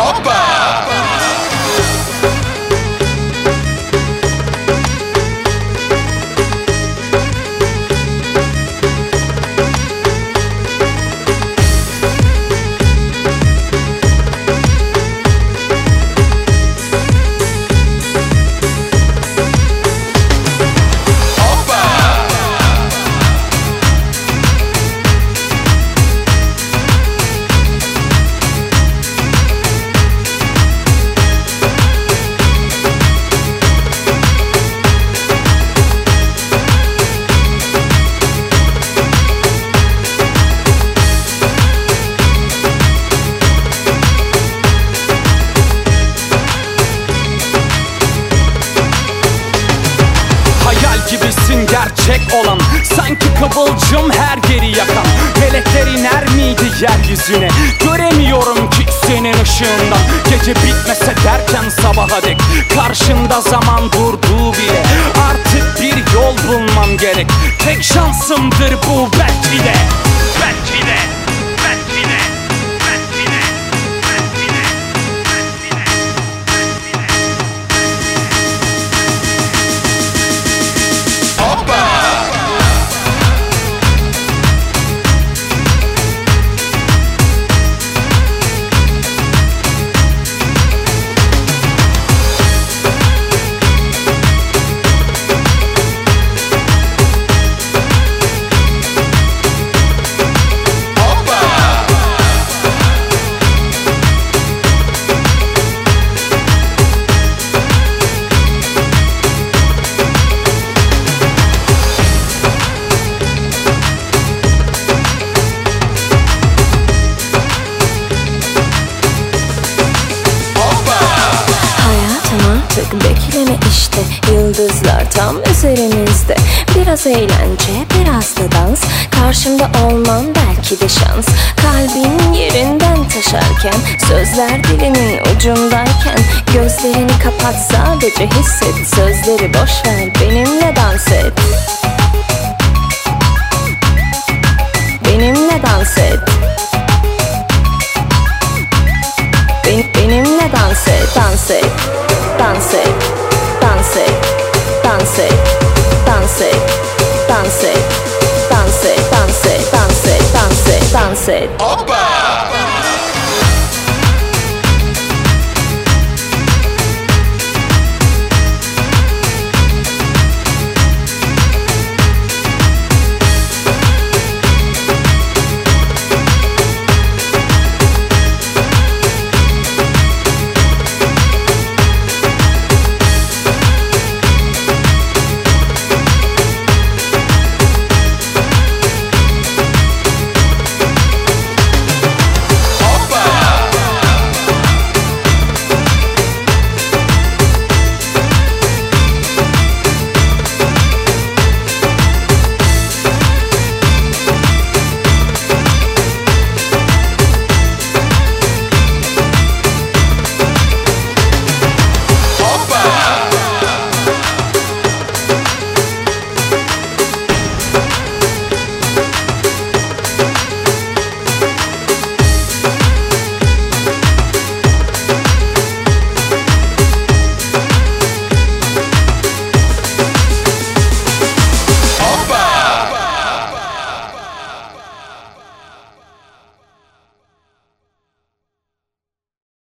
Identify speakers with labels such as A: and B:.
A: Oba!
B: Gibisin gerçek olan, sanki kıvılcım her yeri yakan. Melekler iner miydi yeryüzüne? Göremiyorum ki senin ışığından. Gece bitmese derken sabaha dek karşında zaman durduğu bile. Artık bir yol bulmam gerek. Tek şansımdır bu belki de. Belki de. Belki de. Belki de. Belki de.
C: Bekleme işte, yıldızlar tam üzerimizde. Biraz eğlence, biraz da dans. Karşımda olman belki de şans. Kalbin yerinden taşarken, sözler dilinin ucundayken, gözlerini kapat, sadece hisset. Sözleri boş ver, benimle dans et. Benimle dans et. Benimle dans et, dans et. Dans et, dans et, dans et, dans et, dans et, dans et, dans et, dans et, dans et, dans et.
A: Oba!